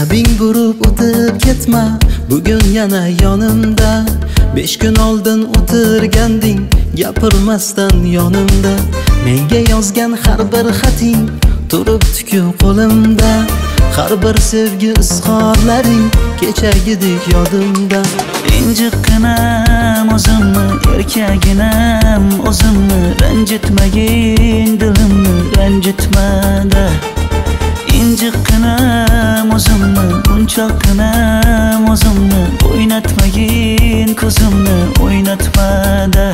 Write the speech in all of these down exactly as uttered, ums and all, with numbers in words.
Labing burib o'tib ketma, bugun yana yonimda. Besh kun oldin o'tirganding, gapirmasdan yonimda. Menga yozgan har bir xating turibdi-ku qo'limda. Har bir sevgi izhorlaring kechagidek yodimda. Injiqqinam o'zimni, erkaginam o'zimni, ranjitmagin dilimni, ranjitmada. Injiqqinam o'zimni, munchoqqinam o'zimni, o'ynatmagin ko'zimni, o'ynatmada.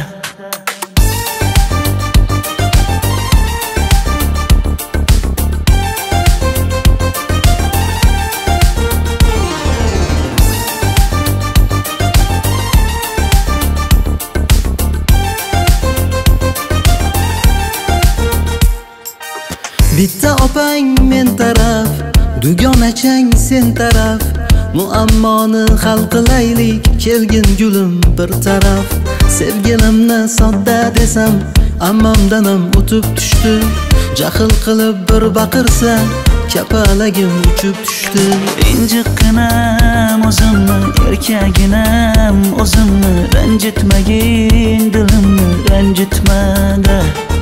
Bitta opang men taraf, dugonachang sen taraf. Muammoni hal qilaylik, kelgin gulim bir taraf. Sevgilimni sodda desam, ammamdan ham o'tib tushdi. Jahl qilib bir baqirsa, kapalagim uchib tushdi. Injiqqinam o'zimni, erkaginam o'zimni, ranjitmagin dilimni, ranjitmada.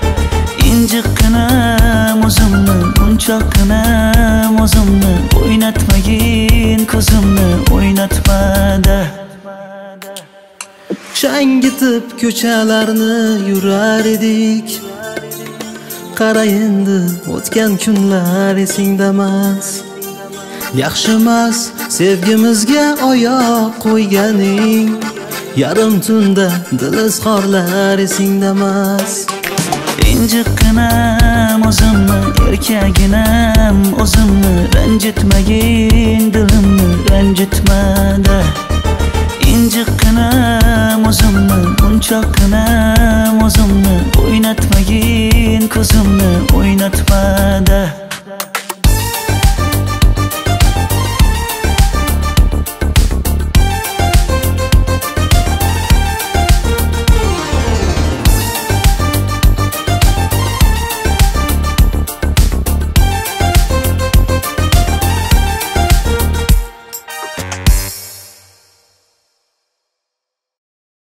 Injiqqinam o'zimni, munchoqqinam o'zimni, o'ynatmagin ko'zimni, o'ynatmada. Shangitib ko'chalarni yurar edik. Qara endi o'tgan kunlar esingdamas. Yaxshimas sevgimizga oyoq qo'yganing. Yarim tunda dil izhorlar esingdamas. Injiqqinam o'zimni, erkaginam o'zimni, ranjitmagin dilimni, ranjitmada. Injiqqinam o'zimni, munchoqqinam o'zimni,